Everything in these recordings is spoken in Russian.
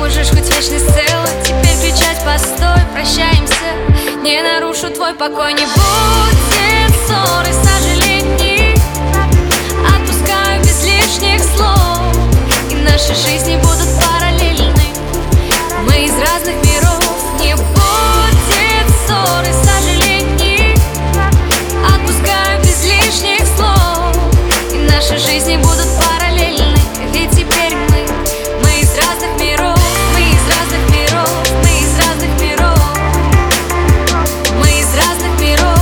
можешь хоть вечность целую теперь кричать постой, прощаемся. Не нарушу твой покой, не будет ссоры, сожалений. Отпускаю без лишних слов, и наши жизни будут параллельны. Мы из разных миров, не будет ссоры, сожалений. Отпускаю без лишних слов, и наши жизни будут параллельны. Ведь теперь мы из разных миров, мы из разных миров, мы из разных миров, мы из разных миров.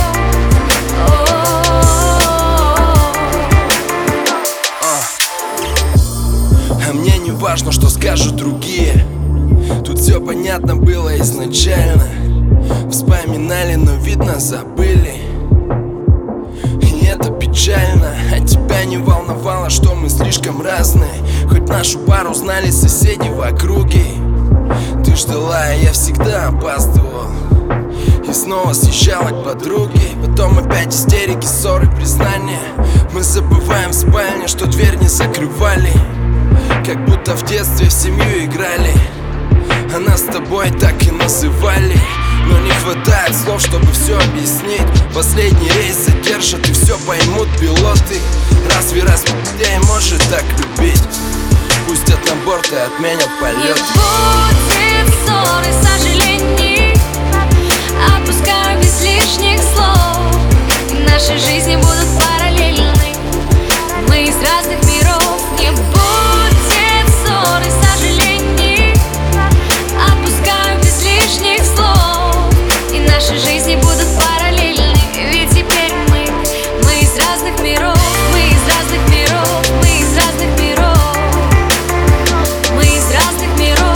А мне не важно, что скажут другие. Тут все понятно было изначально. Вспоминали, но видно забыли. И это печально. А тебя не волновало, что мы слишком разные. Хоть нашу пару знали соседи в округе. Ты ждала, а я всегда опаздывал. И снова съезжала к подруге. Потом опять истерики, ссоры, признания. Мы забываем в спальне, что дверь не закрывали. Как будто в детстве в семью играли. А нас с тобой так и называли. Но не хватает слов, чтобы все объяснить. Последний рейс задержат и все поймут пилоты. Разве людей может так любить? Пустят на борт и отменят полет. Не будет ссоры, сожалений. Отпускаю без лишних слов, и наши жизни будут параллельны. Мы из разных миров. Не будет ссоры, сожалений. Отпускаю без лишних слов, и наши жизни будут параллельны. Ведь теперь мы из разных миров, мы из разных миров, мы из разных миров, мы из разных миров.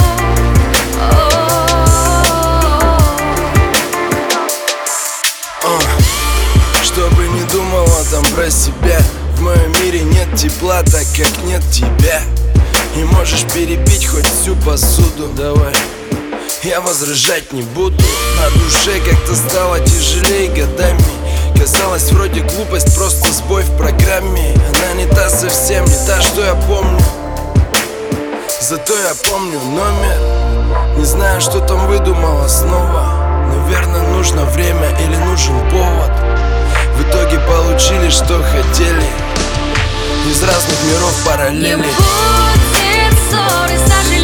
Чтобы не думала там про себя. В моем мире нет тепла, так как нет тебя. И можешь перепить хоть всю посуду. Давай, я возражать не буду. На душе как-то стало тяжелее годами. Казалось, вроде глупость, просто сбой в программе. Она не та совсем, не та, что я помню. Зато я помню номер. Не знаю, что там выдумала снова. Наверное, нужно время или нужен повод. В итоге получили, что хотели. Из разных миров параллели. Не будет ссоры,